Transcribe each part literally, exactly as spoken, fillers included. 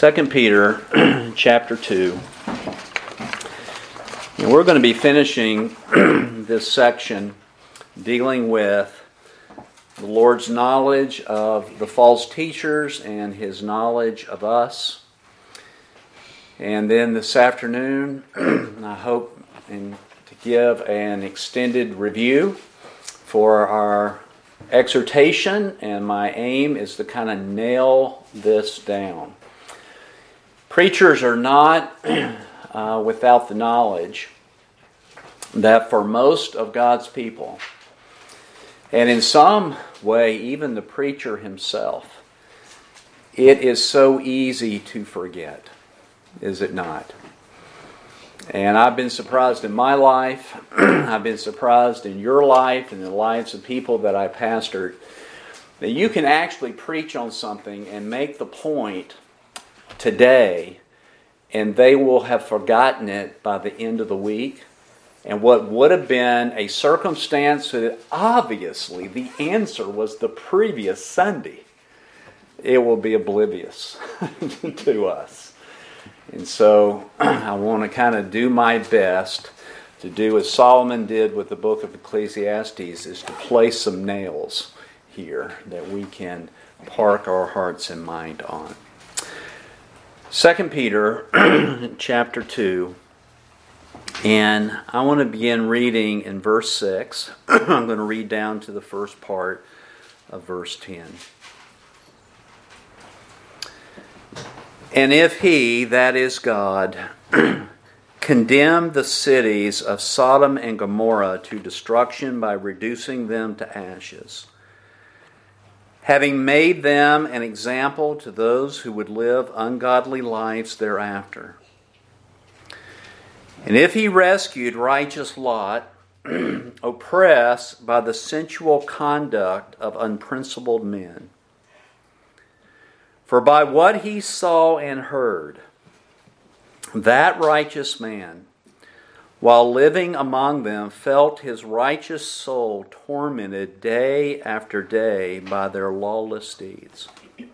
Second Peter chapter two. And we're going to be finishing this section dealing with the Lord's knowledge of the false teachers and His knowledge of us. And then this afternoon, I hope and to give an extended review for our exhortation, and my aim is to kind of nail this down. Preachers are not uh, without the knowledge that for most of God's people, and in some way even the preacher himself, it is so easy to forget, is it not? And I've been surprised in my life, I've been surprised in your life and the lives of people that I pastored, that you can actually preach on something and make the point today, and they will have forgotten it by the end of the week. And what would have been a circumstance that obviously the answer was the previous Sunday, it will be oblivious to us. And so I want to kind of do my best to do as Solomon did with the book of Ecclesiastes, is to place some nails here that we can park our hearts and mind on. Second Peter chapter two, and I want to begin reading in verse six. I'm going to read down to the first part of verse ten. And if he, that is God, condemned the cities of Sodom and Gomorrah to destruction by reducing them to ashes, having made them an example to those who would live ungodly lives thereafter. And if he rescued righteous Lot, oppressed by the sensual conduct of unprincipled men, for by what he saw and heard, that righteous man, while living among them, felt his righteous soul tormented day after day by their lawless deeds.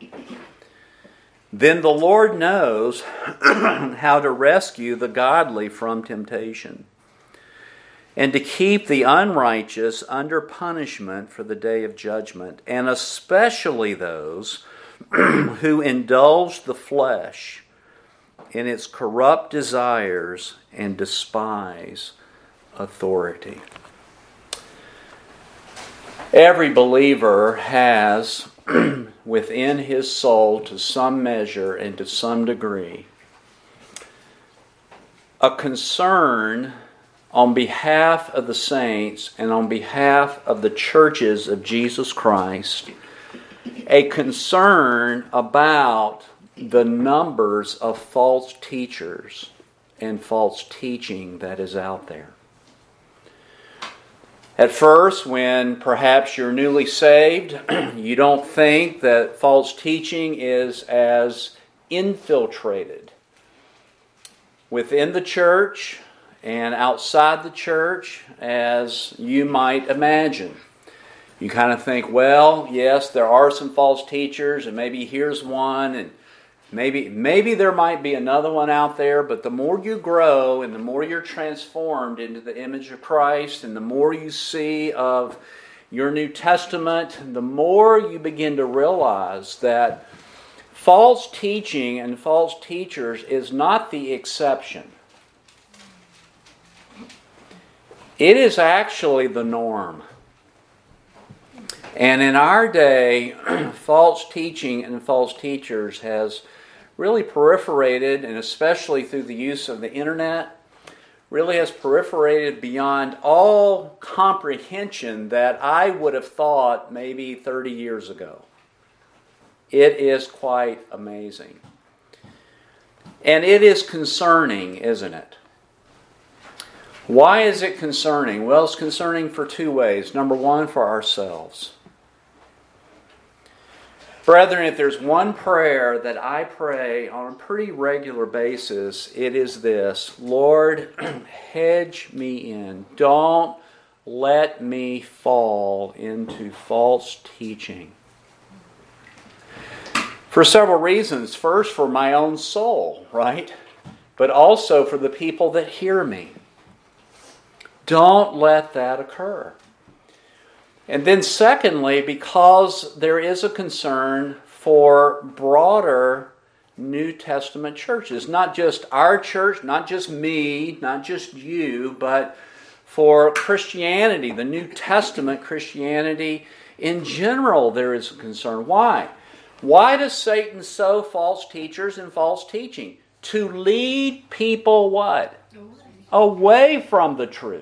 Then the Lord knows how to rescue the godly from temptation, and to keep the unrighteous under punishment for the day of judgment, and especially those who indulge the flesh in its corrupt desires and despise authority. Every believer has within his soul, to some measure and to some degree, a concern on behalf of the saints and on behalf of the churches of Jesus Christ, a concern about the numbers of false teachers and false teaching that is out there. At first, when perhaps you're newly saved, you don't think that false teaching is as infiltrated within the church and outside the church as you might imagine. You kind of think, well, yes, there are some false teachers, and maybe here's one, and Maybe maybe there might be another one out there, but the more you grow and the more you're transformed into the image of Christ, and the more you see of your New Testament, the more you begin to realize that false teaching and false teachers is not the exception. It is actually the norm. And in our day, false teaching and false teachers has really proliferated, and especially through the use of the internet, really has proliferated beyond all comprehension that I would have thought maybe thirty years ago. It is quite amazing. And it is concerning, isn't it? Why is it concerning? Well, it's concerning for two ways. Number one, for ourselves. Brethren, if there's one prayer that I pray on a pretty regular basis, it is this: Lord, hedge me in. Don't let me fall into false teaching. For several reasons. First, for my own soul, right? But also for the people that hear me. Don't let that occur. And then secondly, because there is a concern for broader New Testament churches. Not just our church, not just me, not just you, but for Christianity, the New Testament Christianity in general, there is a concern. Why? Why does Satan sow false teachers and false teaching? To lead people what? Away from the truth.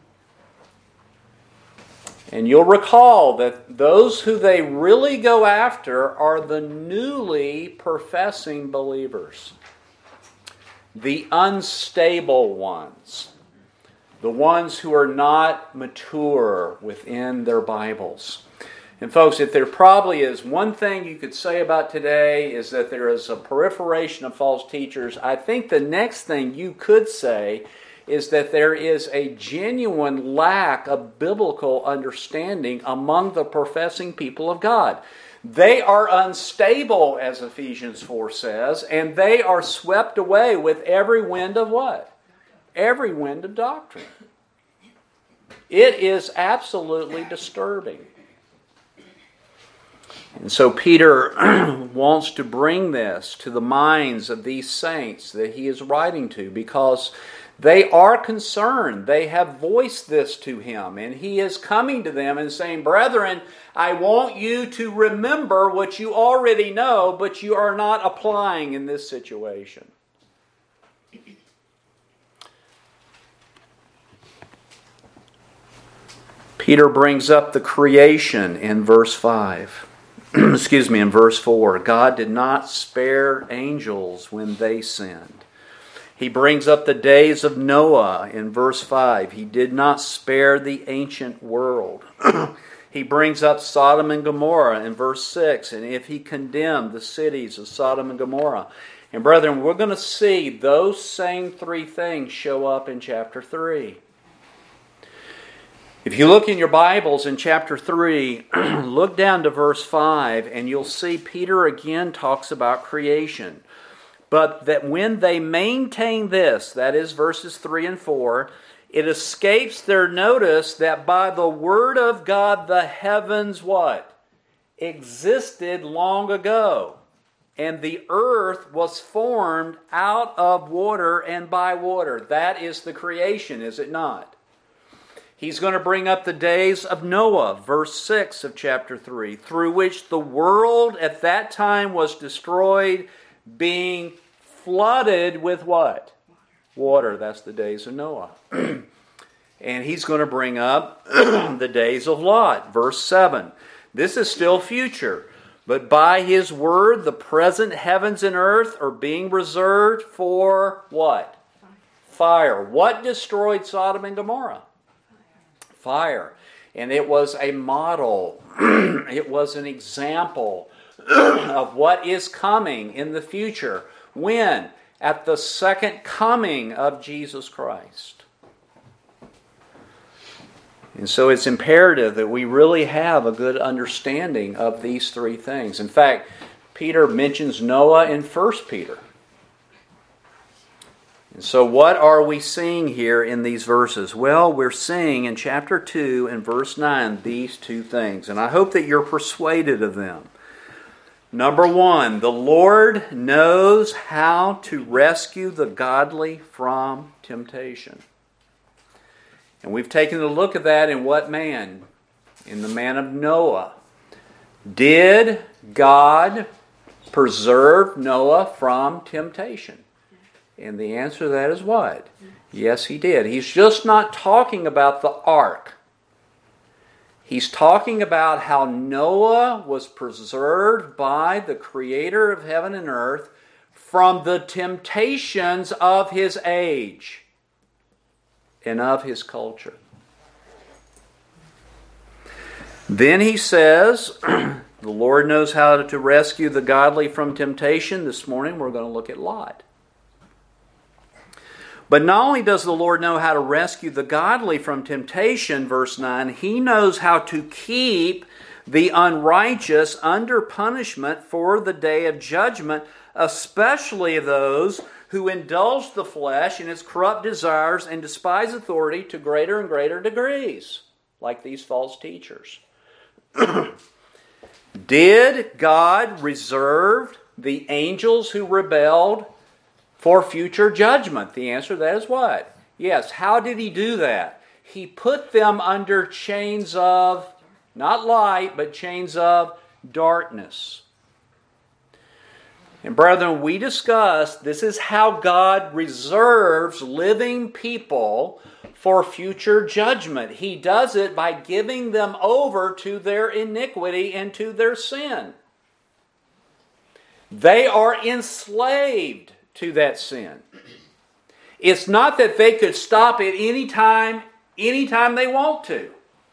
And you'll recall that those who they really go after are the newly professing believers. The unstable ones. The ones who are not mature within their Bibles. And folks, if there probably is one thing you could say about today is that there is a proliferation of false teachers, I think the next thing you could say is that there is a genuine lack of biblical understanding among the professing people of God. They are unstable, as Ephesians four says, and they are swept away with every wind of what? Every wind of doctrine. It is absolutely disturbing. And so Peter wants to bring this to the minds of these saints that he is writing to, because they are concerned. They have voiced this to him, and he is coming to them and saying, "Brethren, I want you to remember what you already know, but you are not applying in this situation." Peter brings up the creation in verse five. Excuse me, in verse four. God did not spare angels when they sinned. He brings up the days of Noah in verse five. He did not spare the ancient world. He brings up Sodom and Gomorrah in verse six. And if he condemned the cities of Sodom and Gomorrah. And brethren, we're going to see those same three things show up in chapter three. If you look in your Bibles in chapter three, look down to verse five, and you'll see Peter again talks about creation. But that when they maintain this, that is verses three and four, it escapes their notice that by the word of God the heavens what? Existed long ago. And the earth was formed out of water and by water. That is the creation, is it not? He's going to bring up the days of Noah, verse six of chapter three, through which the world at that time was destroyed, being flooded with what? Water. That's the days of Noah. And he's going to bring up the days of Lot, verse seven. This is still future. But by his word, the present heavens and earth are being reserved for what? Fire. What destroyed Sodom and Gomorrah? Fire. And it was a model. It was an example of what is coming in the future. When? At the second coming of Jesus Christ. And so it's imperative that we really have a good understanding of these three things. In fact, Peter mentions Noah in First Peter. And so what are we seeing here in these verses? Well, we're seeing in chapter two and verse nine these two things. And I hope that you're persuaded of them. Number one, the Lord knows how to rescue the godly from temptation. And we've taken a look at that in what man? In the man of Noah. Did God preserve Noah from temptation? And the answer to that is what? Yes, he did. He's just not talking about the ark. He's talking about how Noah was preserved by the Creator of heaven and earth from the temptations of his age and of his culture. Then he says, the Lord knows how to rescue the godly from temptation. This morning we're going to look at Lot. But not only does the Lord know how to rescue the godly from temptation, verse nine, He knows how to keep the unrighteous under punishment for the day of judgment, especially those who indulge the flesh in its corrupt desires and despise authority to greater and greater degrees, like these false teachers. Did God reserve the angels who rebelled for future judgment? The answer to that is what? Yes. How did He do that? He put them under chains of, not light, but chains of darkness. And brethren, we discussed this is how God reserves living people for future judgment. He does it by giving them over to their iniquity and to their sin. They are enslaved to that sin. It's not that they could stop it anytime, anytime they want to.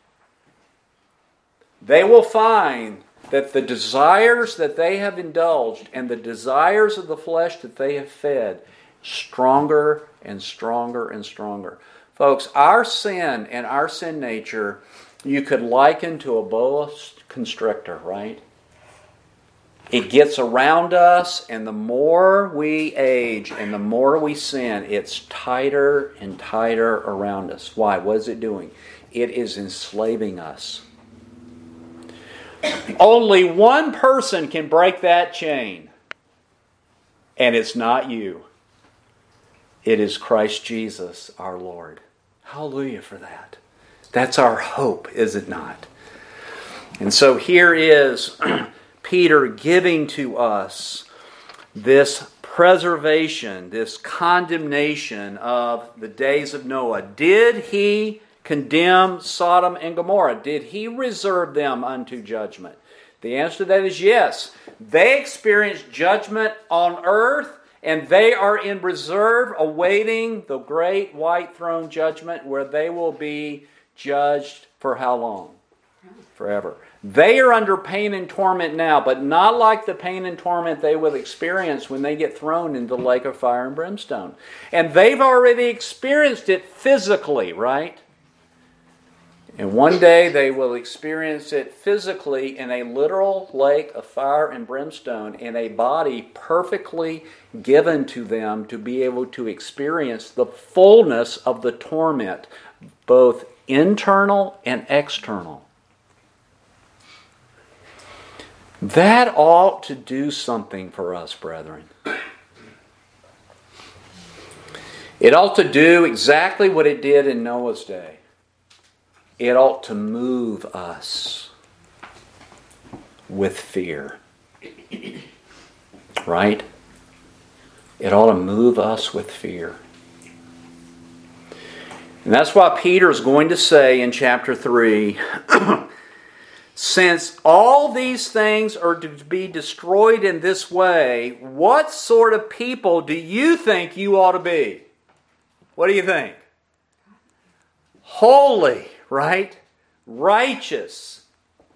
They will find that the desires that they have indulged and the desires of the flesh that they have fed stronger and stronger and stronger. Folks, our sin and our sin nature you could liken to a boa constrictor, right? It gets around us, and the more we age and the more we sin, it's tighter and tighter around us. Why? What is it doing? It is enslaving us. Only one person can break that chain, and it's not you. It is Christ Jesus, our Lord. Hallelujah for that. That's our hope, is it not? And so here is Peter giving to us this preservation, this condemnation of the days of Noah. Did he condemn Sodom and Gomorrah? Did he reserve them unto judgment? The answer to that is yes. They experienced judgment on earth, and they are in reserve awaiting the great white throne judgment where they will be judged for how long? Forever. They are under pain and torment now, but not like the pain and torment they will experience when they get thrown into the lake of fire and brimstone. And they've already experienced it physically, right? And one day they will experience it physically in a literal lake of fire and brimstone, in a body perfectly given to them to be able to experience the fullness of the torment, both internal and external. That ought to do something for us, brethren. It ought to do exactly what it did in Noah's day. It ought to move us with fear. Right? It ought to move us with fear. And that's why Peter is going to say in chapter three, since all these things are to be destroyed in this way, what sort of people do you think you ought to be? What do you think? Holy, right? Righteous,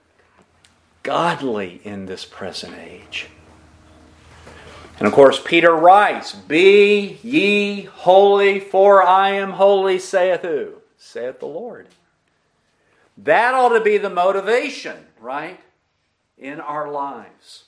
godly in this present age. And of course, Peter writes, be ye holy, for I am holy, saith who? Saith the Lord. That ought to be the motivation, right, in our lives.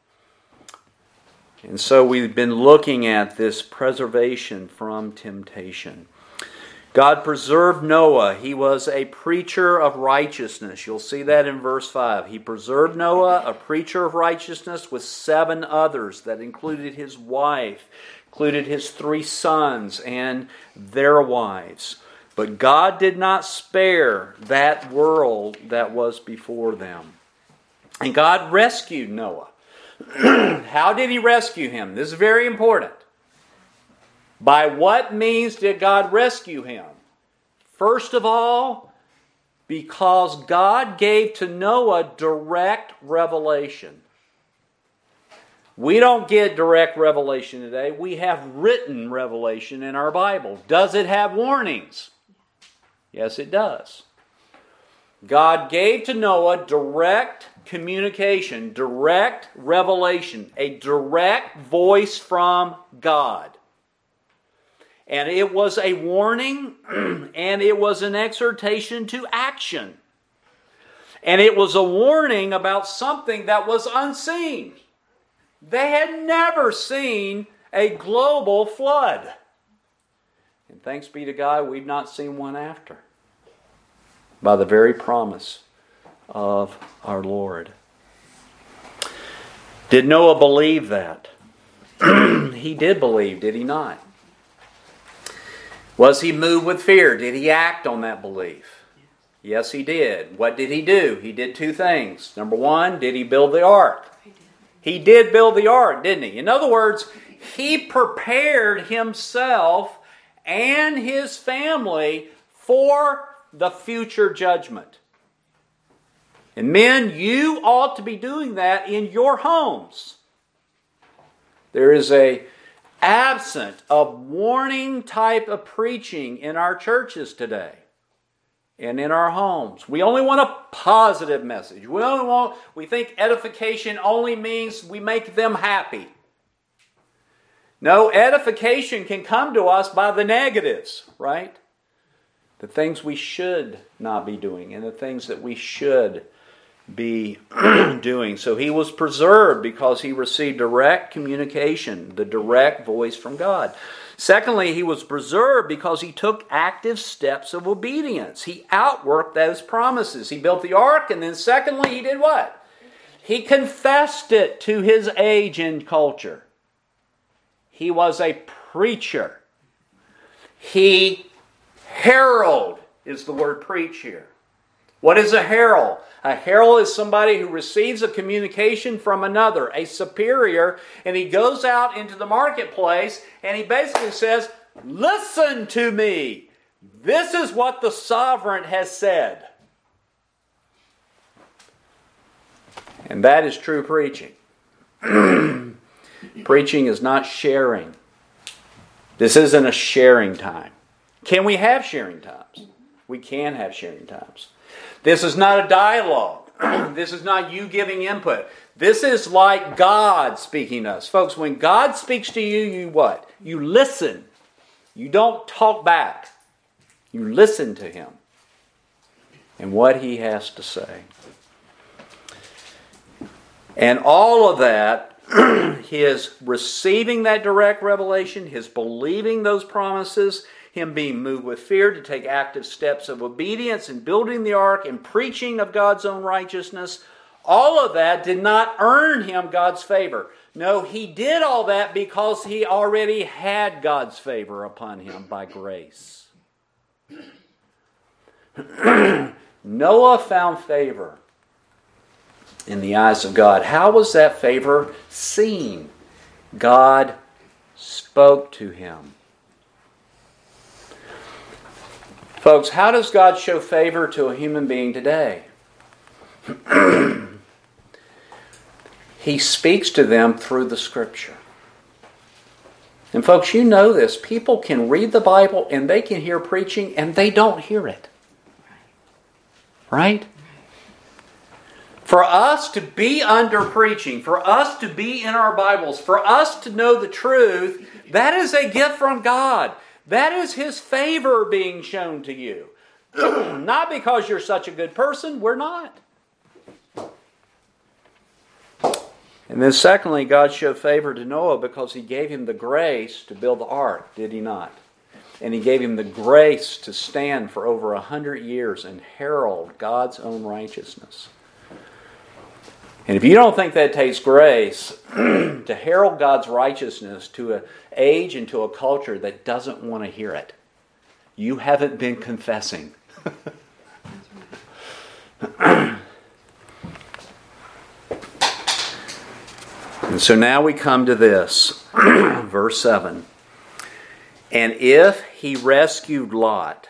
And so we've been looking at this preservation from temptation. God preserved Noah. He was a preacher of righteousness. You'll see that in verse five. He preserved Noah, a preacher of righteousness, with seven others. That included his wife, included his three sons and their wives. But God did not spare that world that was before them. And God rescued Noah. How did He rescue him? This is very important. By what means did God rescue him? First of all, because God gave to Noah direct revelation. We don't get direct revelation today. We have written revelation in our Bible. Does it have warnings? Yes, it does. God gave to Noah direct communication, direct revelation, a direct voice from God. And it was a warning, and it was an exhortation to action. And it was a warning about something that was unseen. They had never seen a global flood. And thanks be to God, we've not seen one after. By the very promise of our Lord. Did Noah believe that? He did believe, did he not? Was he moved with fear? Did he act on that belief? Yes, he did. What did he do? He did two things. Number one, did he build the ark? He did. He did build the ark, didn't he? In other words, he prepared himself and his family for the future judgment. And men, you ought to be doing that in your homes. There is a absent of warning type of preaching in our churches today and in our homes. We only want a positive message. We only want, we think edification only means we make them happy. No, edification can come to us by the negatives, right? The things we should not be doing and the things that we should be doing. So he was preserved because he received direct communication, the direct voice from God. Secondly, he was preserved because he took active steps of obedience. He outworked those promises. He built the ark, and then secondly, he did what? He confessed it to his age and culture. He was a preacher. He herald is the word preach here. What is a herald? A herald is somebody who receives a communication from another, a superior, and he goes out into the marketplace and he basically says, listen to me. This is what the sovereign has said. And that is true preaching. Preaching is not sharing. This isn't a sharing time. Can we have sharing times? We can have sharing times. This is not a dialogue. This is not you giving input. This is like God speaking to us. Folks, when God speaks to you, you what? You listen. You don't talk back. You listen to Him and what He has to say. And all of that, his receiving that direct revelation, his believing those promises, him being moved with fear to take active steps of obedience and building the ark and preaching of God's own righteousness, all of that did not earn him God's favor. No, he did all that because he already had God's favor upon him by grace. Noah found favor in the eyes of God. How was that favor seen? God spoke to him. Folks, how does God show favor to a human being today? He speaks to them through the Scripture. And folks, you know this. People can read the Bible and they can hear preaching and they don't hear it. Right? For us to be under preaching, for us to be in our Bibles, for us to know the truth, that is a gift from God. That is His favor being shown to you. Not because you're such a good person. We're not. And then secondly, God showed favor to Noah because He gave him the grace to build the ark, did He not? And He gave him the grace to stand for over a hundred years and herald God's own righteousness. And if you don't think that takes grace to herald God's righteousness to an age and to a culture that doesn't want to hear it, you haven't been confessing. And so now we come to this, verse seven. And if he rescued Lot,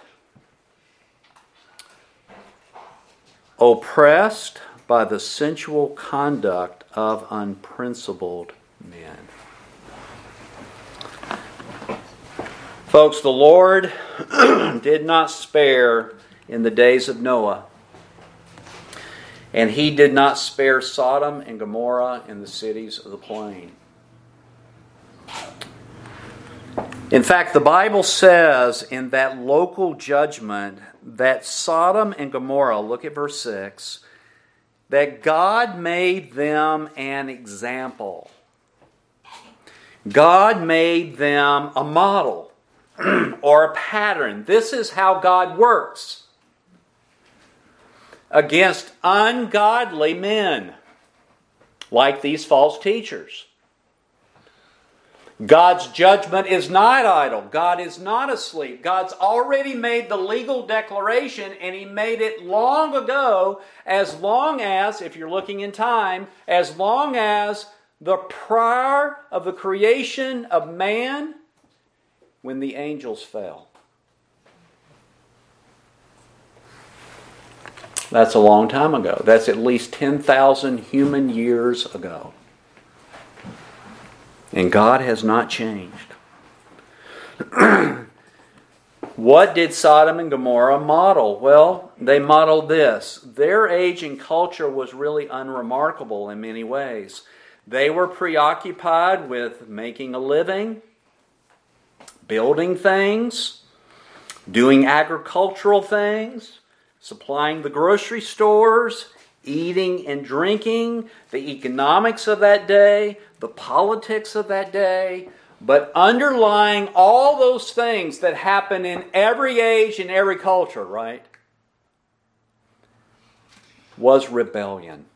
oppressed by the sensual conduct of unprincipled men. Folks, the Lord did not spare in the days of Noah. And He did not spare Sodom and Gomorrah and the cities of the plain. In fact, the Bible says in that local judgment that Sodom and Gomorrah, look at verse six, that God made them an example. God made them a model or a pattern. This is how God works against ungodly men like these false teachers. God's judgment is not idle. God is not asleep. God's already made the legal declaration, and He made it long ago, as long as, if you're looking in time, as long as the prior of the creation of man, when the angels fell. That's a long time ago. That's at least ten thousand human years ago. And God has not changed. What did Sodom and Gomorrah model? Well, they modeled this. Their age and culture was really unremarkable in many ways. They were preoccupied with making a living, building things, doing agricultural things, supplying the grocery stores, eating and drinking, the economics of that day, the politics of that day. But underlying all those things that happen in every age and every culture, right, was rebellion.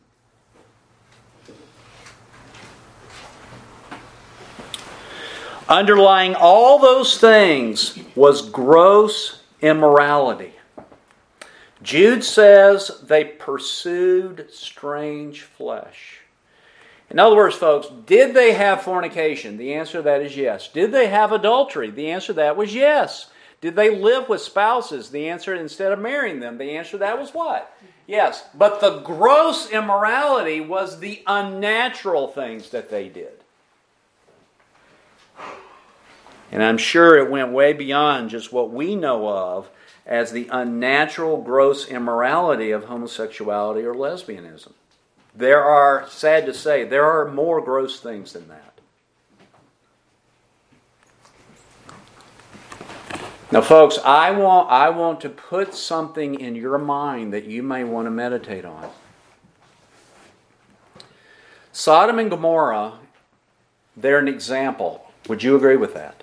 Underlying all those things was gross immorality. Jude says they pursued strange flesh. In other words, folks, did they have fornication? The answer to that is yes. Did they have adultery? The answer to that was yes. Did they live with spouses? The answer, instead of marrying them, the answer to that was what? Yes. But the gross immorality was the unnatural things that they did. And I'm sure it went way beyond just what we know of as the unnatural, gross immorality of homosexuality or lesbianism. There are, sad to say, there are more gross things than that. Now, folks, I want, I want to put something in your mind that you may want to meditate on. Sodom and Gomorrah, they're an example. Would you agree with that?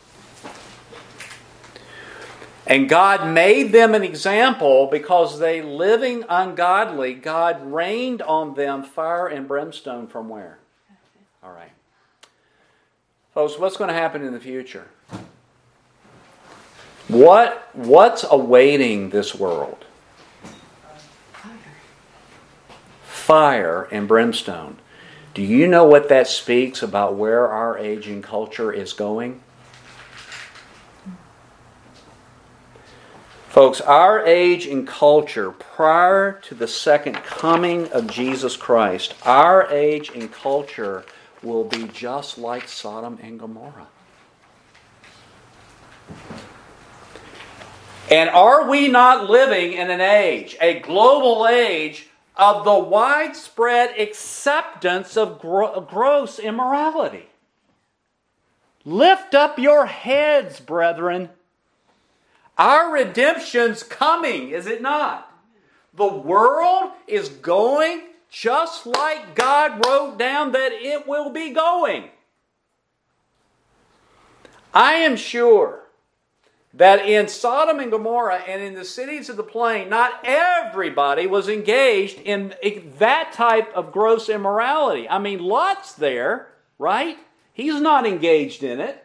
And God made them an example because they, living ungodly, God rained on them fire and brimstone from where? All right. Folks, what's going to happen in the future? What, what's awaiting this world? Fire and brimstone. Do you know what that speaks about where our age and culture is going? Folks, our age and culture prior to the second coming of Jesus Christ, our age and culture will be just like Sodom and Gomorrah. And are we not living in an age, a global age, of the widespread acceptance of gro- gross immorality? Lift up your heads, brethren. Our redemption's coming, is it not? The world is going just like God wrote down that it will be going. I am sure that in Sodom and Gomorrah and in the cities of the plain, not everybody was engaged in that type of gross immorality. I mean, Lot's there, right? He's not engaged in it.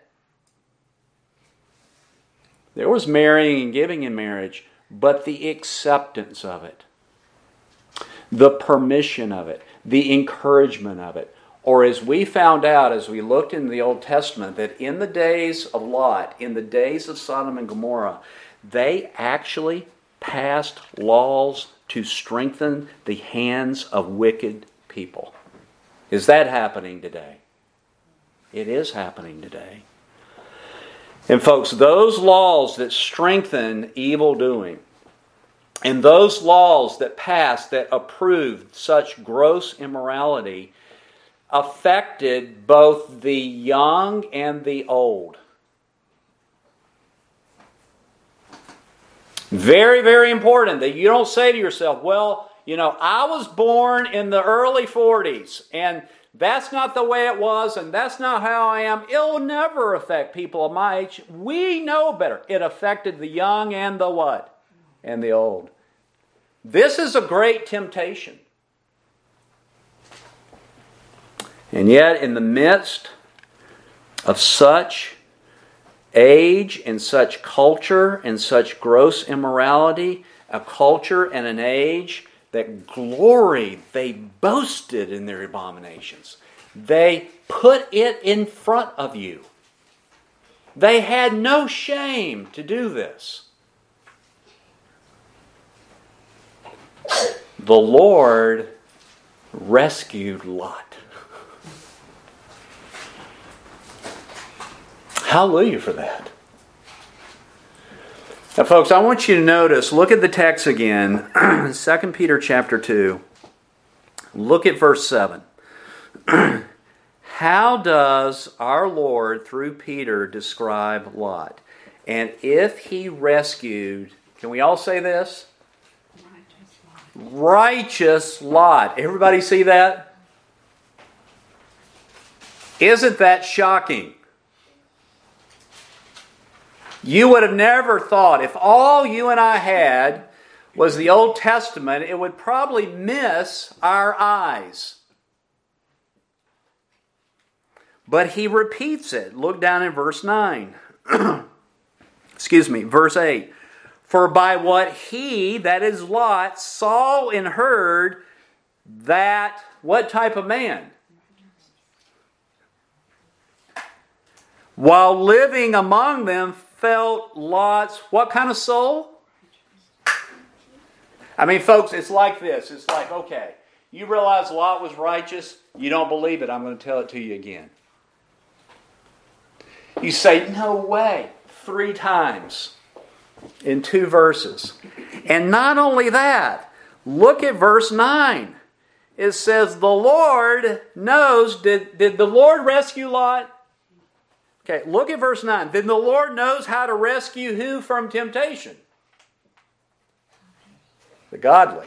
There was marrying and giving in marriage, but the acceptance of it, the permission of it, the encouragement of it, or as we found out as we looked in the Old Testament, that in the days of Lot, in the days of Sodom and Gomorrah, they actually passed laws to strengthen the hands of wicked people. Is that happening today? It is happening today. And folks, those laws that strengthen evil doing, and those laws that passed that approved such gross immorality, affected both the young and the old. Very, very important that you don't say to yourself, well, you know, I was born in the early forties, and that's not the way it was, and that's not how I am. It'll never affect people of my age. We know better. It affected the young and the what? And the old. This is a great temptation. And yet, in the midst of such age and such culture and such gross immorality, a culture and an age that gloried, they boasted in their abominations. They put it in front of you. They had no shame to do this. The Lord rescued Lot. Hallelujah for that. Now, folks, I want you to notice, look at the text again, Second Peter chapter two. Look at verse seven. How does our Lord, through Peter, describe Lot? And if he rescued, can we all say this? Righteous Lot. Righteous Lot. Everybody see that? Isn't that shocking? You would have never thought, if all you and I had was the Old Testament, it would probably miss our eyes. But he repeats it. Look down in verse nine. Excuse me, verse eight. For by what he, that is Lot, saw and heard, that, what type of man? While living among them, felt Lot's, what kind of soul? I mean, folks, it's like this. It's like, okay, you realize Lot was righteous. You don't believe it. I'm going to tell it to you again. You say, no way, three times in two verses. And not only that, look at verse nine. It says, the Lord knows, did, did the Lord rescue Lot? Okay, look at verse nine. Then the Lord knows how to rescue who from temptation? The godly.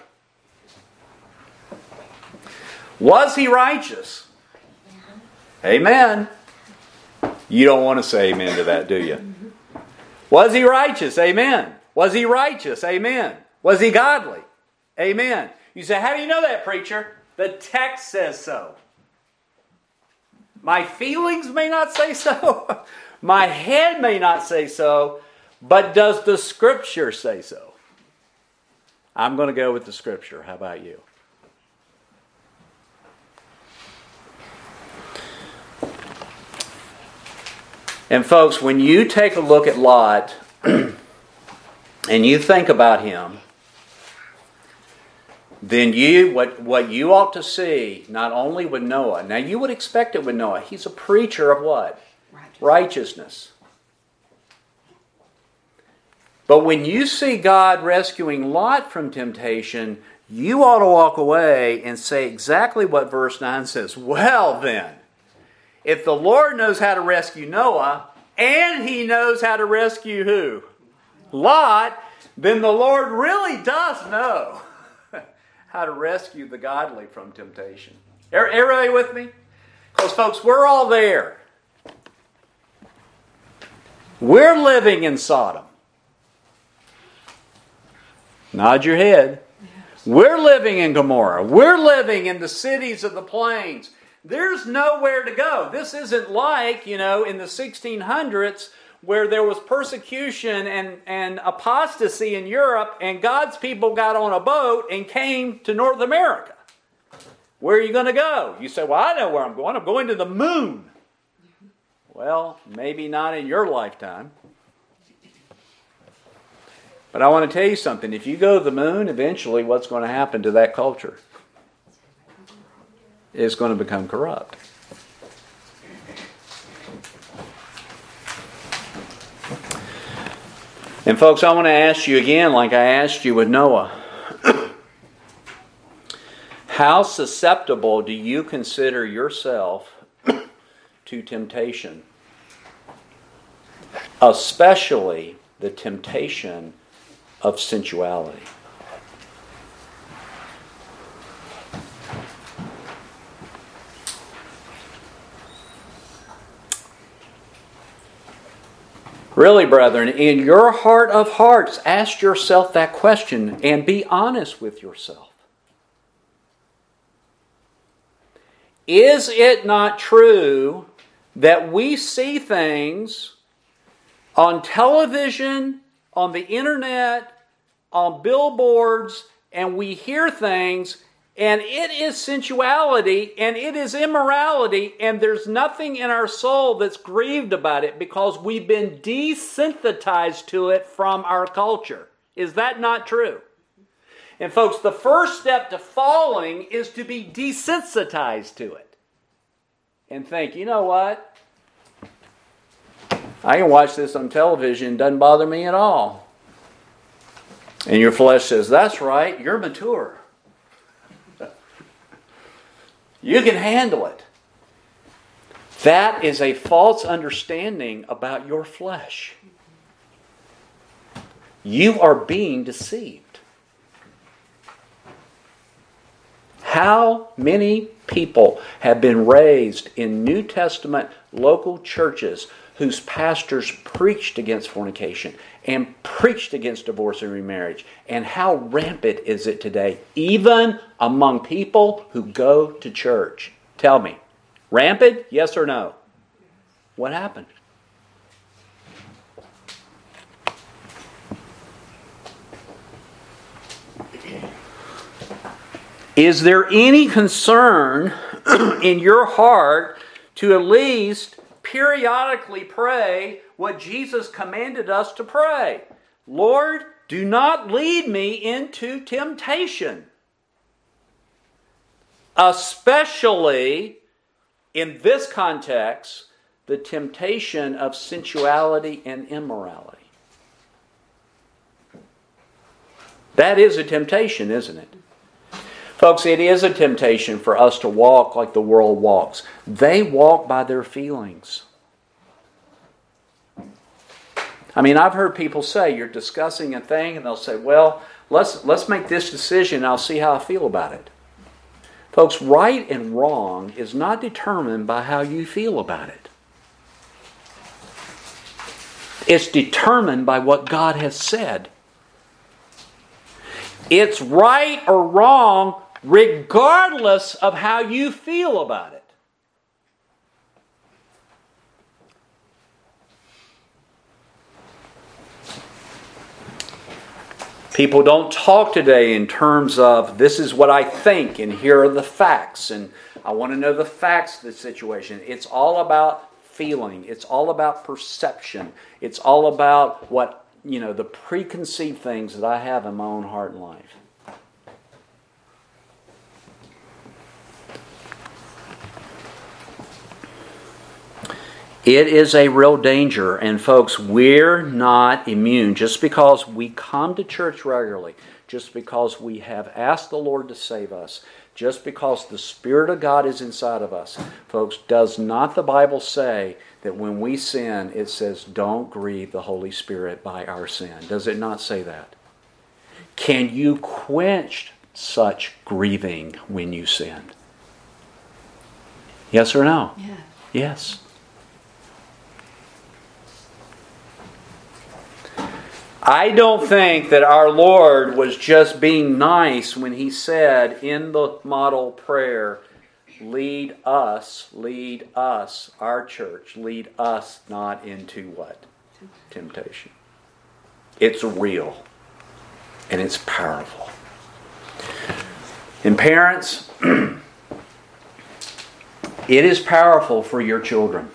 Was he righteous? Amen. You don't want to say amen to that, do you? Was he righteous? Amen. Was he righteous? Amen. Was he godly? Amen. You say, how do you know that, preacher? The text says so. My feelings may not say so. My head may not say so. But does the Scripture say so? I'm going to go with the Scripture. How about you? And folks, when you take a look at Lot and you think about him, then you, what, what you ought to see, not only with Noah, now you would expect it with Noah. He's a preacher of what? Righteousness. Righteousness. But when you see God rescuing Lot from temptation, you ought to walk away and say exactly what verse nine says. Well then, if the Lord knows how to rescue Noah, and He knows how to rescue who? Lot, then the Lord really does know how to rescue the godly from temptation. Everybody with me? Because folks, we're all there. We're living in Sodom. Nod your head. We're living in Gomorrah. We're living in the cities of the plains. There's nowhere to go. This isn't like, you know, in the sixteen hundreds where there was persecution and, and apostasy in Europe and God's people got on a boat and came to North America. Where are you going to go? You say, well, I know where I'm going. I'm going to the moon. Well, maybe not in your lifetime. But I want to tell you something. If you go to the moon, eventually what's going to happen to that culture? It's going to become corrupt. And folks, I want to ask you again, like I asked you with Noah. How susceptible do you consider yourself to temptation? Especially the temptation of sensuality. Really, brethren, in your heart of hearts, ask yourself that question and be honest with yourself. Is it not true that we see things on television, on the internet, on billboards, and we hear things, and it is sensuality, and it is immorality, and there's nothing in our soul that's grieved about it because we've been desensitized to it from our culture. Is that not true? And folks, the first step to falling is to be desensitized to it. And think, you know what? I can watch this on television, it doesn't bother me at all. And your flesh says, that's right, you're mature. You can handle it. That is a false understanding about your flesh. You are being deceived. How many people have been raised in New Testament local churches whose pastors preached against fornication and preached against divorce and remarriage? And how rampant is it today, even among people who go to church? Tell me, rampant, yes or no? What happened? Is there any concern in your heart to at least periodically pray what Jesus commanded us to pray? Lord, do not lead me into temptation. Especially in this context, the temptation of sensuality and immorality. That is a temptation, isn't it? Folks, it is a temptation for us to walk like the world walks. They walk by their feelings. I mean, I've heard people say, you're discussing a thing, and they'll say, well, let's, let's make this decision, and I'll see how I feel about it. Folks, right and wrong is not determined by how you feel about it. It's determined by what God has said. It's right or wrong regardless of how you feel about it. People don't talk today in terms of this is what I think and here are the facts and I want to know the facts of the situation. It's all about feeling. It's all about perception. It's all about what, you know, the preconceived things that I have in my own heart and life. It is a real danger, and folks, we're not immune. Just because we come to church regularly, just because we have asked the Lord to save us, just because the Spirit of God is inside of us, folks, does not the Bible say that when we sin, it says, don't grieve the Holy Spirit by our sin? Does it not say that? Can you quench such grieving when you sin? Yes or no? Yeah. Yes. I don't think that our Lord was just being nice when He said in the model prayer, lead us, lead us, our church, lead us not into what? Temptation. It's real. And it's powerful. And parents, it is powerful for your children.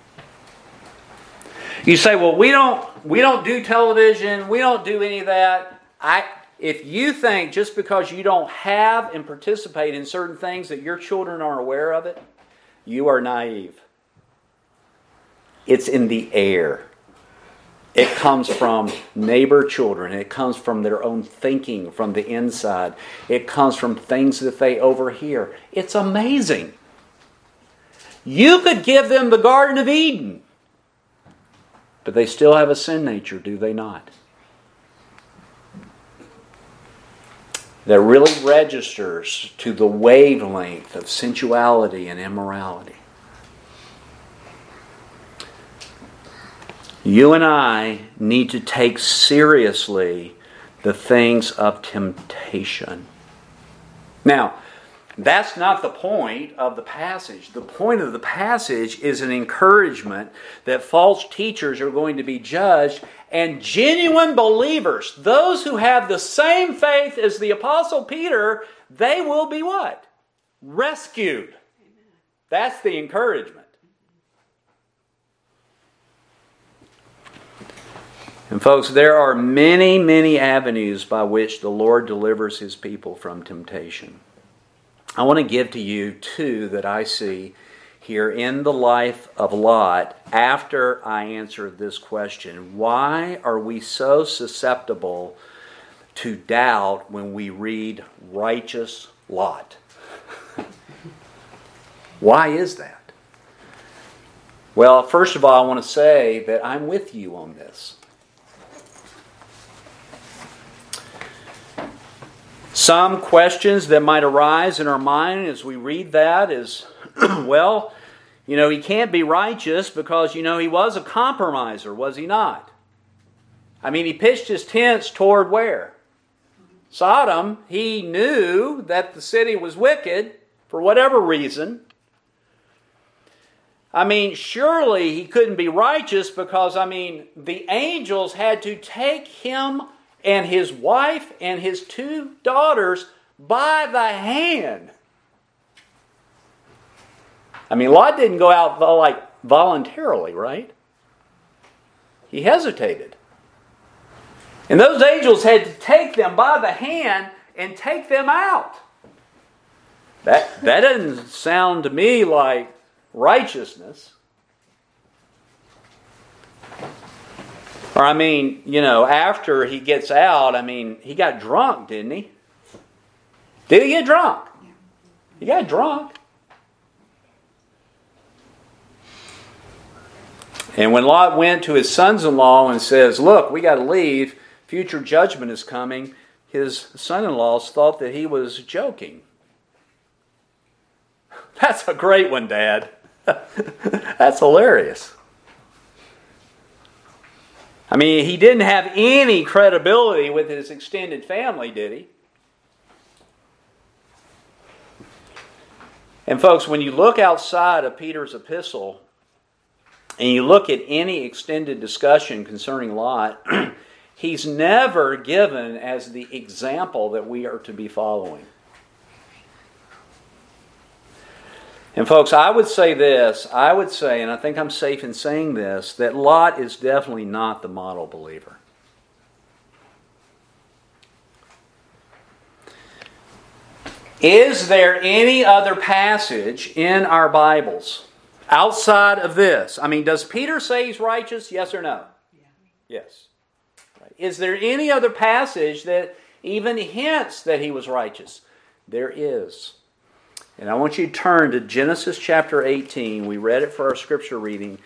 You say, well, we don't we don't do television, we don't do any of that. I if you think just because you don't have and participate in certain things that your children aren't aware of it, you are naive. It's in the air. It comes from neighbor children. It comes from their own thinking from the inside. It comes from things that they overhear. It's amazing. You could give them the Garden of Eden. But they still have a sin nature, do they not? That really registers to the wavelength of sensuality and immorality. You and I need to take seriously the things of temptation. Now, that's not the point of the passage. The point of the passage is an encouragement that false teachers are going to be judged, and genuine believers, those who have the same faith as the Apostle Peter, they will be what? Rescued. That's the encouragement. And folks, there are many, many avenues by which the Lord delivers His people from temptation. I want to give to you two that I see here in the life of Lot after I answer this question. Why are we so susceptible to doubt when we read righteous Lot? Why is that? Well, first of all, I want to say that I'm with you on this. Some questions that might arise in our mind as we read that is, well, you know, he can't be righteous because, you know, he was a compromiser, was he not? I mean, he pitched his tents toward where? Sodom. He knew that the city was wicked for whatever reason. I mean, surely he couldn't be righteous because, I mean, the angels had to take him and his wife and his two daughters by the hand. I mean, Lot didn't go out like voluntarily, right? He hesitated. And those angels had to take them by the hand and take them out. That, that doesn't sound to me like righteousness. Or I mean, you know, after he gets out, I mean, he got drunk, didn't he? Did he get drunk? He got drunk. And when Lot went to his sons-in-law and says, look, we got to leave, future judgment is coming, his son-in-laws thought that he was joking. That's a great one, Dad. That's hilarious. I mean, he didn't have any credibility with his extended family, did he? And folks, when you look outside of Peter's epistle, and you look at any extended discussion concerning Lot, he's never given as the example that we are to be following. And folks, I would say this, I would say, and I think I'm safe in saying this, that Lot is definitely not the model believer. Is there any other passage in our Bibles outside of this? I mean, does Peter say he's righteous? Yes or no? Yeah. Yes. Right. Is there any other passage that even hints that he was righteous? There is. And I want you to turn to Genesis chapter eighteen. We read it for our scripture reading.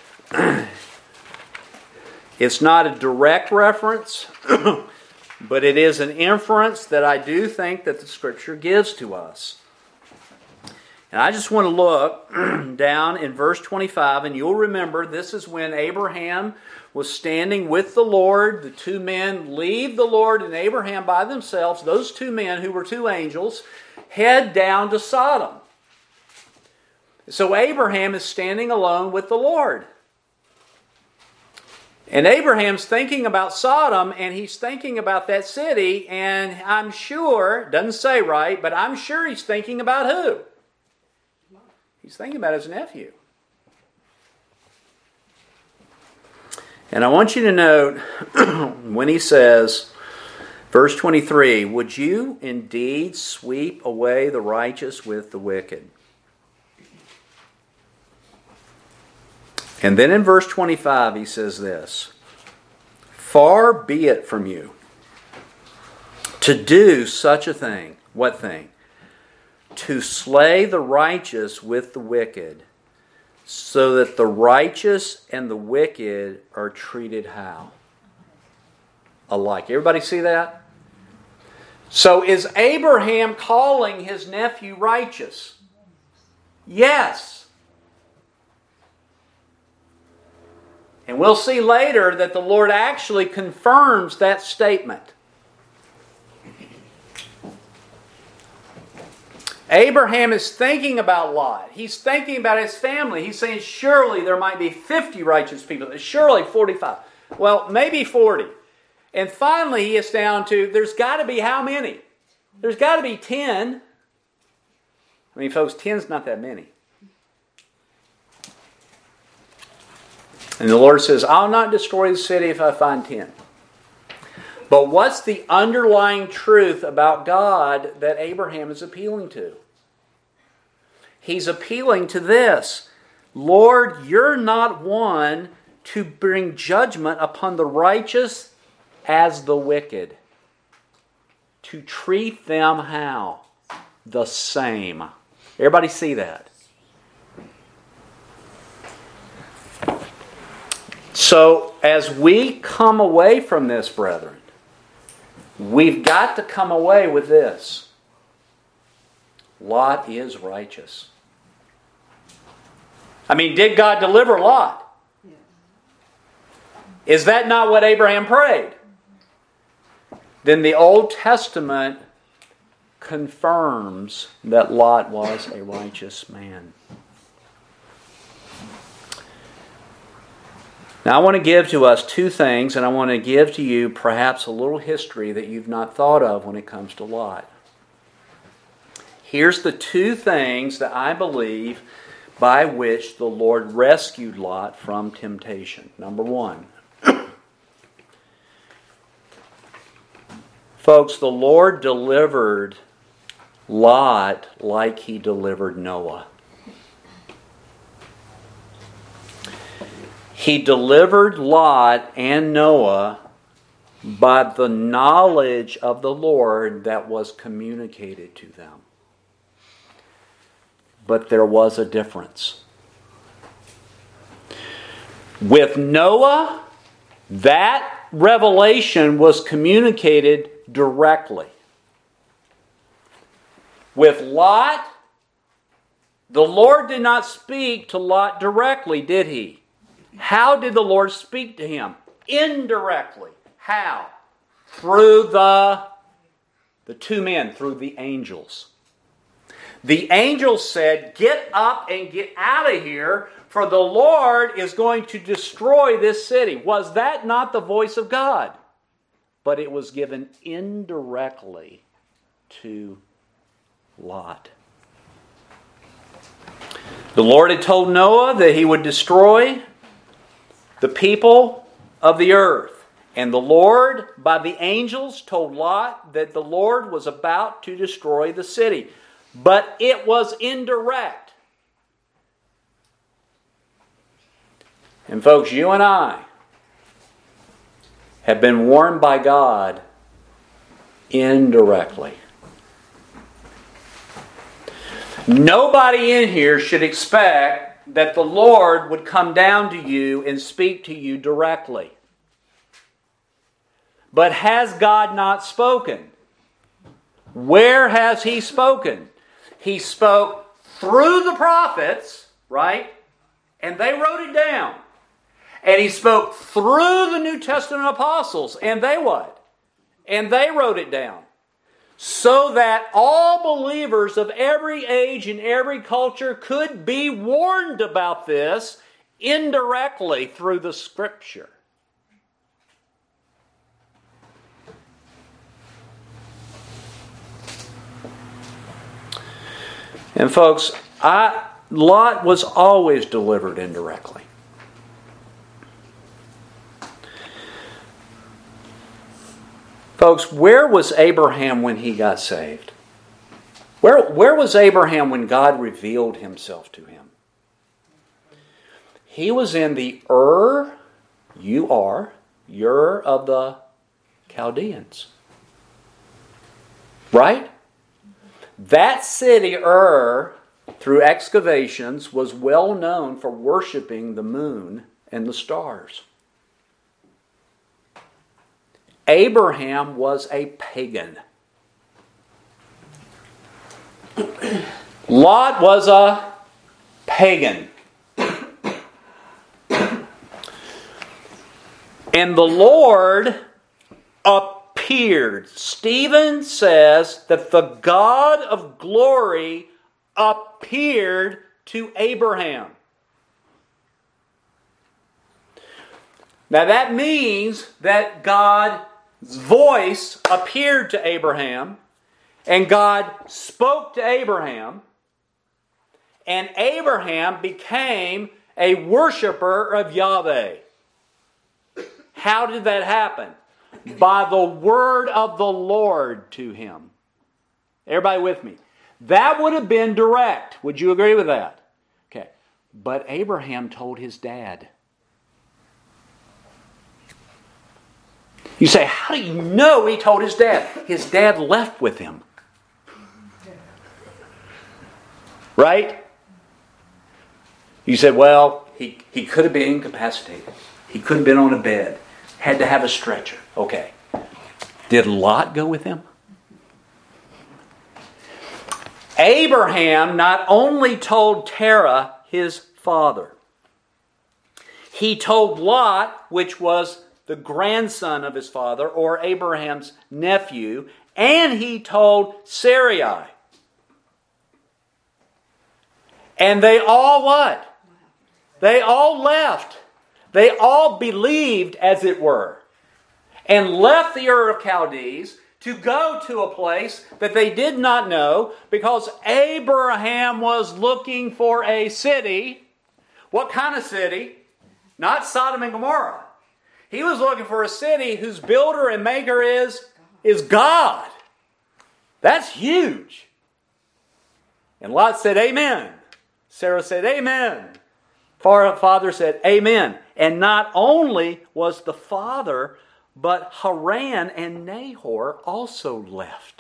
It's not a direct reference, but it is an inference that I do think that the scripture gives to us. And I just want to look down in verse twenty-five, and you'll remember this is when Abraham was standing with the Lord. The two men leave the Lord and Abraham by themselves. Those two men, who were two angels, head down to Sodom. So Abraham is standing alone with the Lord. And Abraham's thinking about Sodom, and he's thinking about that city, and I'm sure, doesn't say right, but I'm sure he's thinking about who? He's thinking about his nephew. And I want you to note when he says, verse twenty-three, would you indeed sweep away the righteous with the wicked? And then in verse twenty-five he says this, far be it from you to do such a thing. What thing? To slay the righteous with the wicked, so that the righteous and the wicked are treated how? Alike. Everybody see that? So is Abraham calling his nephew righteous? Yes. And we'll see later that the Lord actually confirms that statement. Abraham is thinking about Lot. He's thinking about his family. He's saying, surely there might be fifty righteous people. Surely forty-five. Well, maybe forty. And finally he is down to, there's got to be how many? There's got to be ten. I mean, folks, ten's not that many. And the Lord says, I'll not destroy the city if I find ten. But what's the underlying truth about God that Abraham is appealing to? He's appealing to this. Lord, you're not one to bring judgment upon the righteous as the wicked. To treat them how? The same. Everybody see that? So, as we come away from this, brethren, we've got to come away with this. Lot is righteous. I mean, did God deliver Lot? Is that not what Abraham prayed? Then the Old Testament confirms that Lot was a righteous man. Now I want to give to us two things, and I want to give to you perhaps a little history that you've not thought of when it comes to Lot. Here's the two things that I believe by which the Lord rescued Lot from temptation. Number one. Folks, the Lord delivered Lot like He delivered Noah. He delivered Lot and Noah by the knowledge of the Lord that was communicated to them. But there was a difference. With Noah, that revelation was communicated directly. With Lot, the Lord did not speak to Lot directly, did He? How did the Lord speak to him? Indirectly. How? Through the, the two men, through the angels. The angels said, get up and get out of here, for the Lord is going to destroy this city. Was that not the voice of God? But it was given indirectly to Lot. The Lord had told Noah that He would destroy the people of the earth. And the Lord, by the angels, told Lot that the Lord was about to destroy the city. But it was indirect. And folks, you and I have been warned by God indirectly. Nobody in here should expect that the Lord would come down to you and speak to you directly. But has God not spoken? Where has He spoken? He spoke through the prophets, right? And they wrote it down. And He spoke through the New Testament apostles, and they what? And they wrote it down. So that all believers of every age and every culture could be warned about this indirectly through the Scripture. And folks, I, Lot was always delivered indirectly. Folks, where was Abraham when he got saved? Where, where was Abraham when God revealed Himself to him? He was in the Ur, you are, Ur of the Chaldeans. Right? That city, Ur, through excavations, was well known for worshiping the moon and the stars. Abraham was a pagan. Lot was a pagan. And the Lord appeared. Stephen says that the God of glory appeared to Abraham. Now that means that God's voice appeared to Abraham, and God spoke to Abraham, and Abraham became a worshiper of Yahweh. How did that happen? By the word of the Lord to him. Everybody with me? That would have been direct. Would you agree with that? Okay. But Abraham told his dad. You say, how do you know he told his dad? His dad left with him. Right? You said, well, he, he could have been incapacitated. He could have been on a bed. Had to have a stretcher. Okay. Did Lot go with him? Abraham not only told Terah, his father, he told Lot, which was the grandson of his father, or Abraham's nephew, and he told Sarai. And they all what? They all left. They all believed, as it were, and left the Ur of Chaldees to go to a place that they did not know, because Abraham was looking for a city. What kind of city? Not Sodom and Gomorrah. He was looking for a city whose builder and maker is, is God. That's huge. And Lot said, amen. Sarah said, amen. Father said, amen. And not only was the father, but Haran and Nahor also left.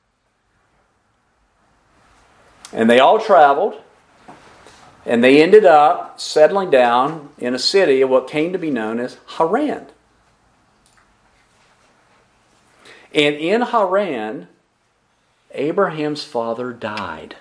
And they all traveled. And they ended up settling down in a city of what came to be known as Haran. And in Haran, Abraham's father died.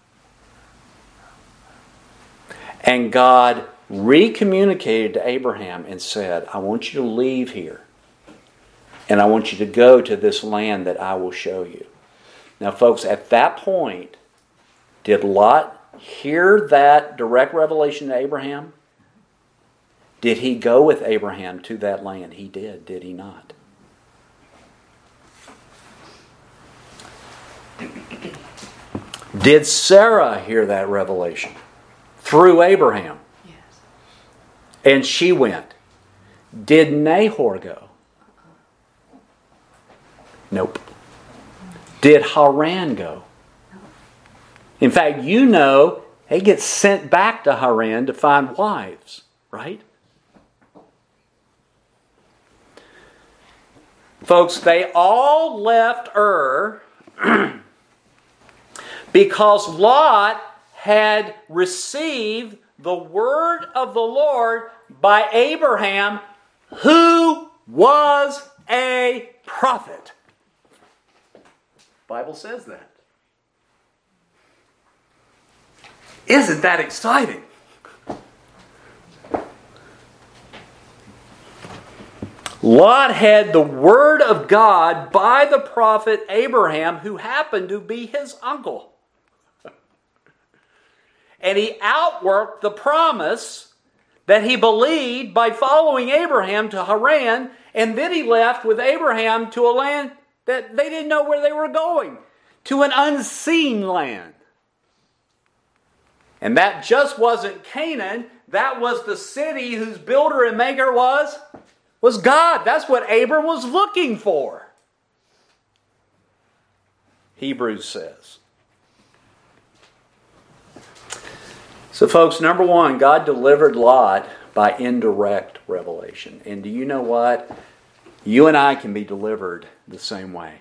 And God recommunicated to Abraham and said, I want you to leave here. And I want you to go to this land that I will show you. Now, folks, at that point, did Lot hear that direct revelation to Abraham? Did he go with Abraham to that land? He did, did he not? Did Sarah hear that revelation? Through Abraham. Yes. And she went. Did Nahor go? Nope. Did Haran go? In fact, you know, they get sent back to Haran to find wives, right? Folks, they all left Ur because Lot had received the word of the Lord by Abraham, who was a prophet. The Bible says that. Isn't that exciting? Lot had the word of God by the prophet Abraham, who happened to be his uncle. And he outworked the promise that he believed by following Abraham to Haran, and then he left with Abraham to a land that they didn't know where they were going, to an unseen land. And that just wasn't Canaan. That was the city whose builder and maker was, was God. That's what Abram was looking for. Hebrews says. So folks, number one, God delivered Lot by indirect revelation. And do you know what? You and I can be delivered the same way.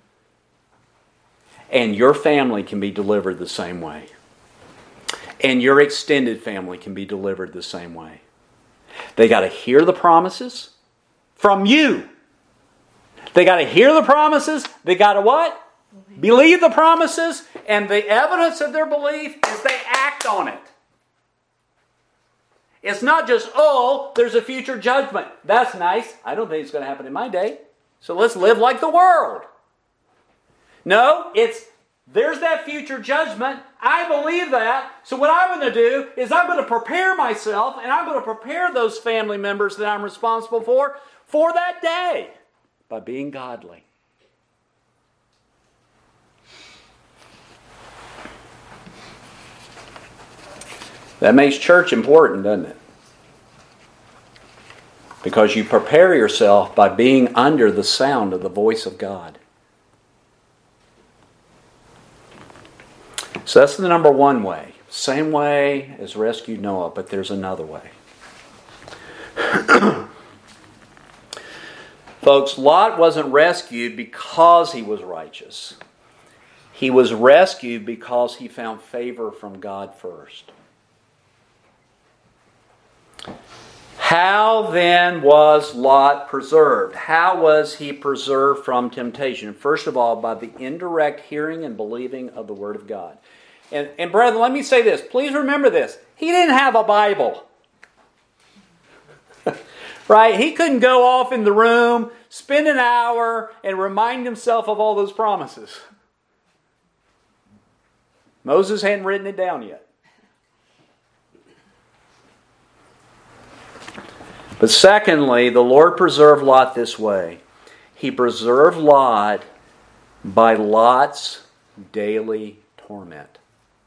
And your family can be delivered the same way. And your extended family can be delivered the same way. They got to hear the promises from you. They got to hear the promises. They got to what? Believe the promises. And the evidence of their belief is they act on it. It's not just, oh, there's a future judgment. That's nice. I don't think it's going to happen in my day. So let's live like the world. No, it's, there's that future judgment. I believe that. So what I'm going to do is I'm going to prepare myself and I'm going to prepare those family members that I'm responsible for for that day by being godly. That makes church important, doesn't it? Because you prepare yourself by being under the sound of the voice of God. So that's the number one way. Same way as rescued Noah, but there's another way. Folks, Lot wasn't rescued because he was righteous. He was rescued because he found favor from God first. How then was Lot preserved? How was he preserved from temptation? First of all, by the indirect hearing and believing of the Word of God. And, and brethren, let me say this. Please remember this. He didn't have a Bible. Right? He couldn't go off in the room, spend an hour, and remind himself of all those promises. Moses hadn't written it down yet. But secondly, the Lord preserved Lot this way. He preserved Lot by Lot's daily torment.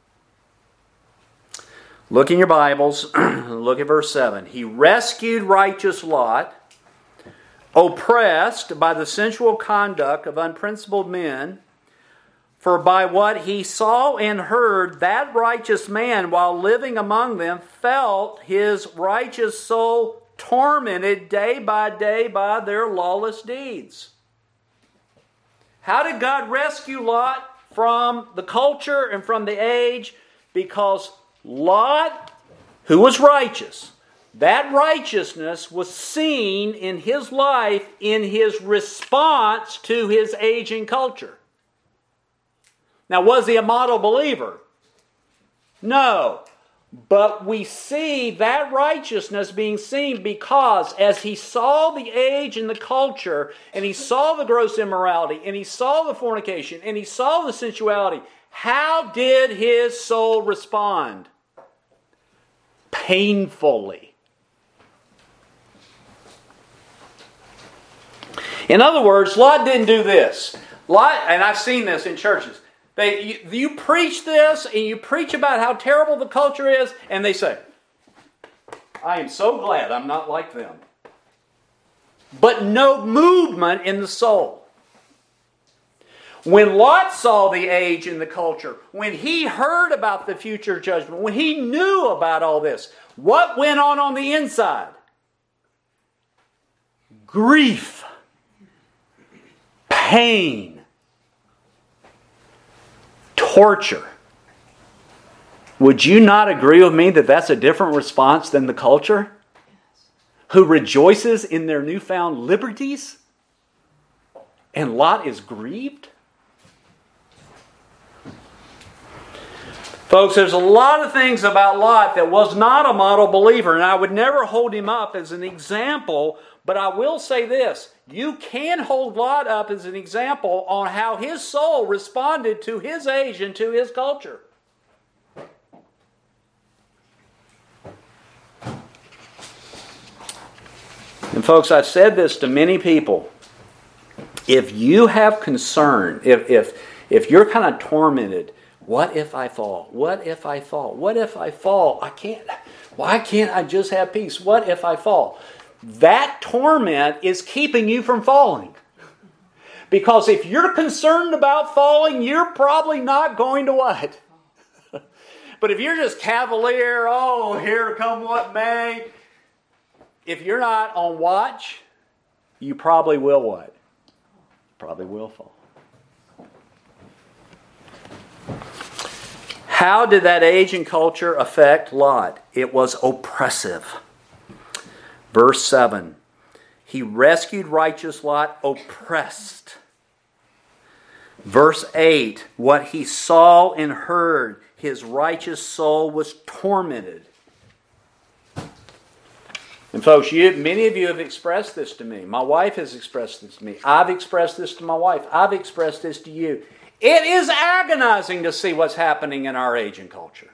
Look in your Bibles. Look at verse seven. He rescued righteous Lot, oppressed by the sensual conduct of unprincipled men. For by what he saw and heard, that righteous man, while living among them, felt his righteous soul tormented day by day by their lawless deeds. How did God rescue Lot from the culture and from the age? Because Lot, who was righteous, that righteousness was seen in his life in his response to his age and culture. Now, was he a model believer? No. But we see that righteousness being seen because as he saw the age and the culture, and he saw the gross immorality, and he saw the fornication, and he saw the sensuality, how did his soul respond? Painfully. In other words, Lot didn't do this. Lot, and I've seen this in churches. They, you, you preach this and you preach about how terrible the culture is, and they say, I am so glad I'm not like them. But no movement in the soul. When Lot saw the age in the culture, when he heard about the future judgment, when he knew about all this, what went on on the inside? Grief. Pain. Torture. Would you not agree with me that that's a different response than the culture? Who rejoices in their newfound liberties? And Lot is grieved? Folks, there's a lot of things about Lot that was not a model believer, and I would never hold him up as an example, but I will say this. You can hold Lot up as an example on how his soul responded to his age and to his culture. And folks, I've said this to many people. If you have concern, if if if you're kind of tormented, what if I fall? What if I fall? What if I fall? I can't. Why can't I just have peace? What if I fall? That torment is keeping you from falling. Because if you're concerned about falling, you're probably not going to what? But if you're just cavalier, oh, here come what may. If you're not on watch, you probably will what? Probably will fall. How did that age and culture affect Lot? It was oppressive. Verse seven. He rescued righteous Lot oppressed. Verse eight. What he saw and heard, his righteous soul was tormented. And folks, you, many of you have expressed this to me. My wife has expressed this to me. I've expressed this to my wife. I've expressed this to you. It is agonizing to see what's happening in our age and culture.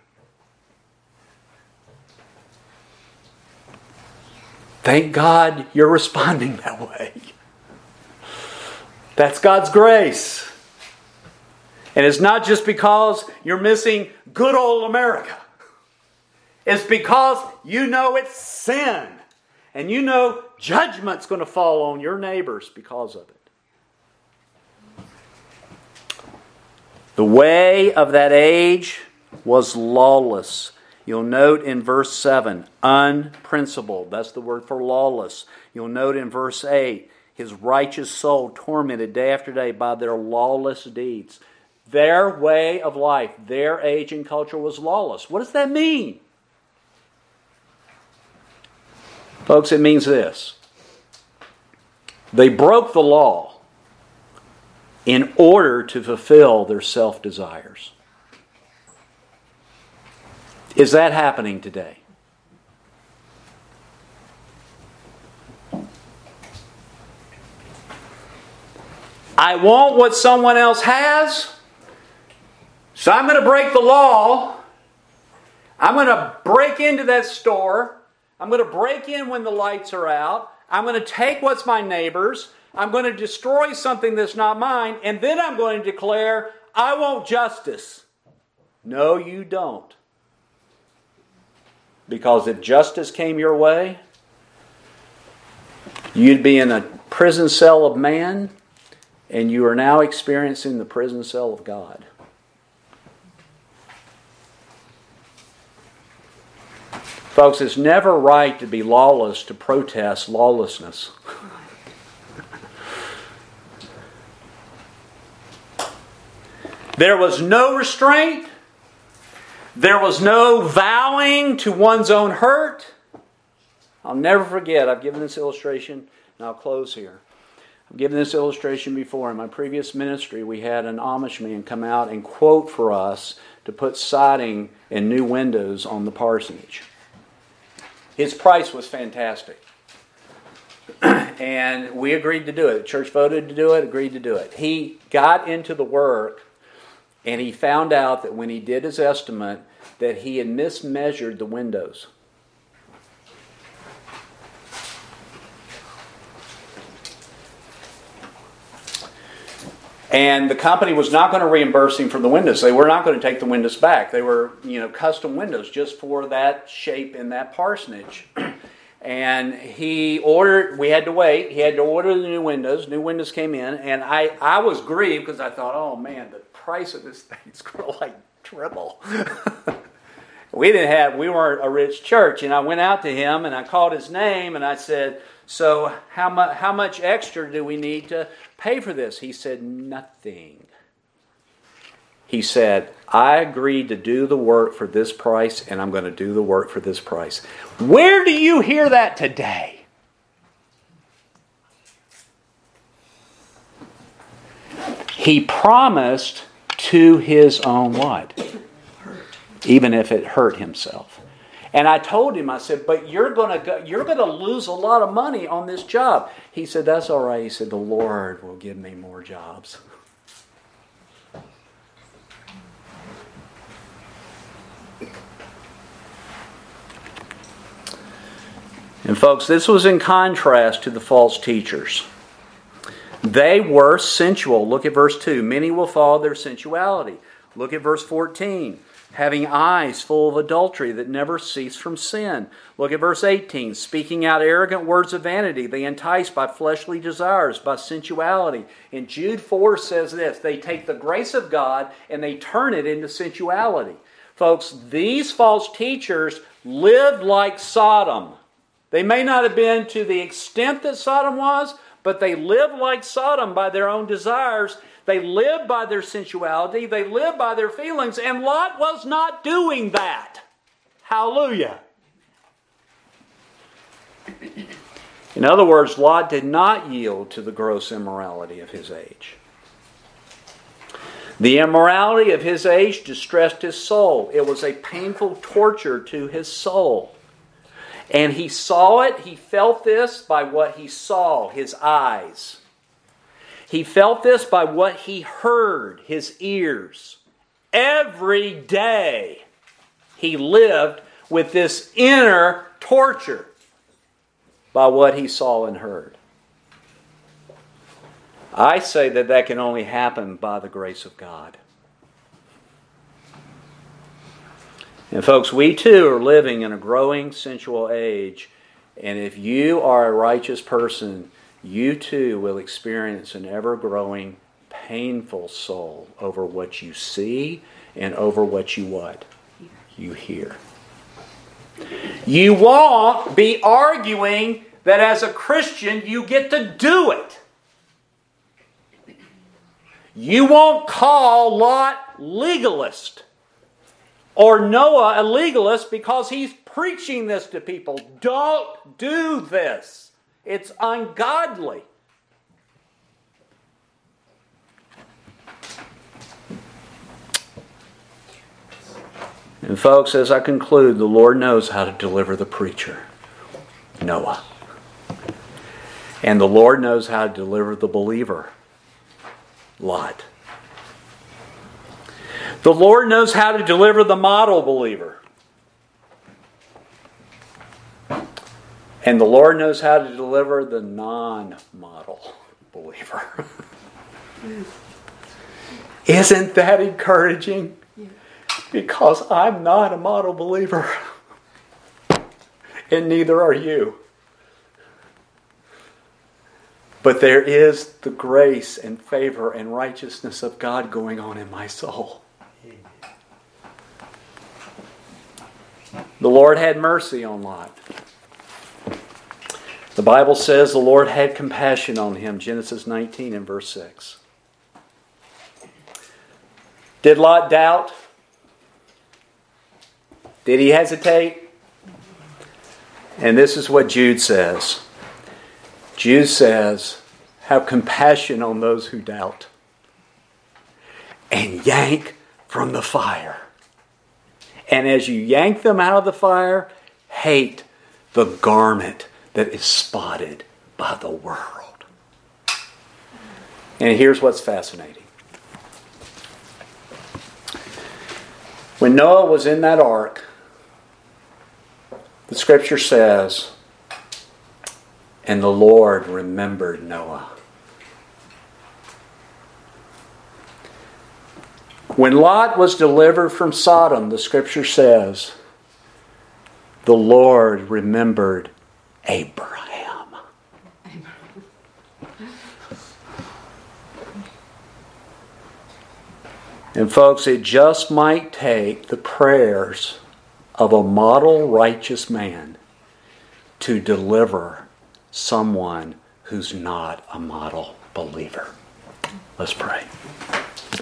Thank God you're responding that way. That's God's grace. And it's not just because you're missing good old America. It's because you know it's sin. And you know judgment's going to fall on your neighbors because of it. The way of that age was lawless. You'll note in verse seven, unprincipled. That's the word for lawless. You'll note in verse eight, his righteous soul tormented day after day by their lawless deeds. Their way of life, their age and culture was lawless. What does that mean? Folks, it means this. They broke the law in order to fulfill their self-desires. Is that happening today? I want what someone else has, so I'm going to break the law. I'm going to break into that store. I'm going to break in when the lights are out. I'm going to take what's my neighbor's. I'm going to destroy something that's not mine. And then I'm going to declare, I want justice. No, you don't. Because if justice came your way, you'd be in a prison cell of man, and you are now experiencing the prison cell of God. Folks, it's never right to be lawless to protest lawlessness. There was no restraint. There was no vowing to one's own hurt. I'll never forget, I've given this illustration, and I'll close here. I've given this illustration before. In my previous ministry, we had an Amish man come out and quote for us to put siding and new windows on the parsonage. His price was fantastic. And we agreed to do it. The church voted to do it, agreed to do it. He got into the work, and he found out that when he did his estimate, that he had mismeasured the windows. And the company was not going to reimburse him for the windows. They were not going to take the windows back. They were, you know, custom windows just for that shape in that parsonage. And he ordered, we had to wait, he had to order the new windows. New windows came in, and I, I was grieved because I thought, oh man, the price of this thing is going to like triple. we didn't have, we weren't a rich church, and I went out to him and I called his name and I said, so how much, how much extra do we need to pay for this? He said, nothing. He said, I agreed to do the work for this price, and I'm going to do the work for this price. Where do you hear that today? He promised to his own what? Even if it hurt himself. And I told him, I said, but you're going to go, you're going to lose a lot of money on this job. He said, that's all right. He said, the Lord will give me more jobs. And folks, this was in contrast to the false teachers. They were sensual. Look at verse two. Many will follow their sensuality. Look at verse fourteen. Having eyes full of adultery that never cease from sin. Look at verse eighteen. Speaking out arrogant words of vanity. They entice by fleshly desires, by sensuality. And Jude four says this. They take the grace of God and they turn it into sensuality. Folks, these false teachers lived like Sodom. They may not have been to the extent that Sodom was, but they lived like Sodom by their own desires. They lived by their sensuality. They lived by their feelings. And Lot was not doing that. Hallelujah. In other words, Lot did not yield to the gross immorality of his age. The immorality of his age distressed his soul. It was a painful torture to his soul. And he saw it, he felt this by what he saw, his eyes. He felt this by what he heard, his ears. Every day he lived with this inner torture by what he saw and heard. I say that that can only happen by the grace of God. And folks, we too are living in a growing sensual age. And if you are a righteous person, you too will experience an ever-growing, painful soul over what you see and over what you what? You hear. You won't be arguing that as a Christian you get to do it. You won't call Lot legalist or Noah a legalist because he's preaching this to people. Don't do this. It's ungodly. And folks, as I conclude, the Lord knows how to deliver the preacher, Noah. And the Lord knows how to deliver the believer, Lot. The Lord knows how to deliver the model believer. And the Lord knows how to deliver the non-model believer. Isn't that encouraging? Because I'm not a model believer. And neither are you. But there is the grace and favor and righteousness of God going on in my soul. The Lord had mercy on Lot. The Bible says the Lord had compassion on him. Genesis nineteen and verse six. Did Lot doubt? Did he hesitate? And this is what Jude says. Jude says, have compassion on those who doubt, and yank from the fire. And as you yank them out of the fire, hate the garment that is spotted by the world. And here's what's fascinating. When Noah was in that ark, the scripture says, and the Lord remembered Noah. When Lot was delivered from Sodom, the scripture says, the Lord remembered Abraham. And folks, it just might take the prayers of a model righteous man to deliver someone who's not a model believer. Let's pray.